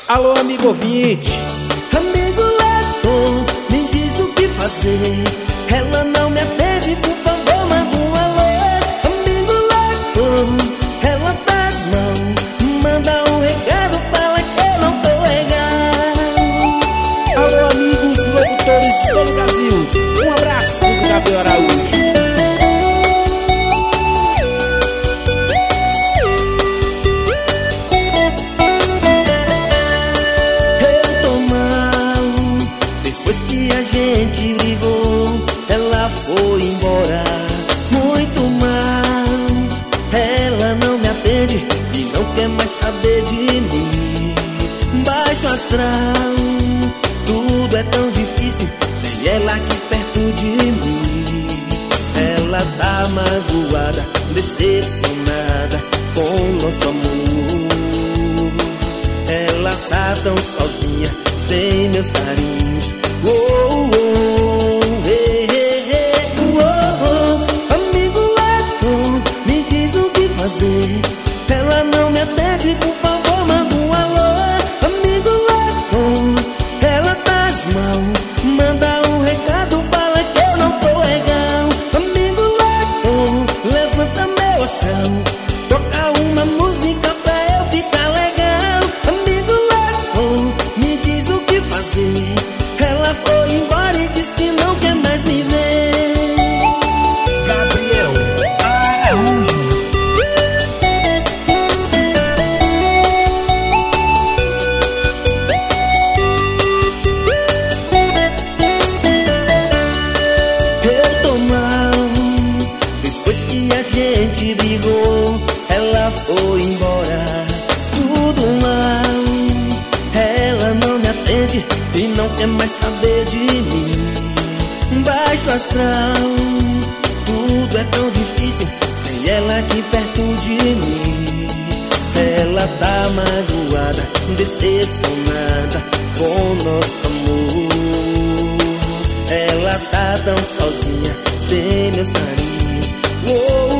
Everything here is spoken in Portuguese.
Alô, amigo ouvinte. Amigo ladrão, me diz o que fazer. Ela não me atende, por favor, manda um alô. Amigo ladrão, ela tá mal, manda um recado, fala que eu não tô legal. Alô, amigos locutores de todo o Brasil. Um abraço do Gabriel Araújo. A gente brigou, ela foi embora, muito mal. Ela não me atende e não quer mais saber de mim. Baixo astral, tudo é tão difícil sem ela aqui perto de mim. Ela tá magoada, decepcionada com nosso amor. Ela tá tão sozinha, sem meus carinhos. Amigo ladrão, me diz o que fazer. Ela não me atende, por favor, manda um alô. Amigo ladrão, ela tá mal, manda um recado, fala que eu não tô legal. Amigo ladrão, levanta meu astral, toca uma música pra eu ficar legal. Amigo ladrão, me diz o que fazer. Ela foi embora e diz que não quer mais me ver. Gabriel Araújo. Eu tô mal, depois que a gente brigou, ela foi embora, tudo mal. Ela não me atende e não quer mais saber de mim. Baixo astral, tudo é tão difícil sem ela aqui perto de mim. Ela tá magoada, decepcionada com nosso amor. Ela tá tão sozinha, sem meus carinhos.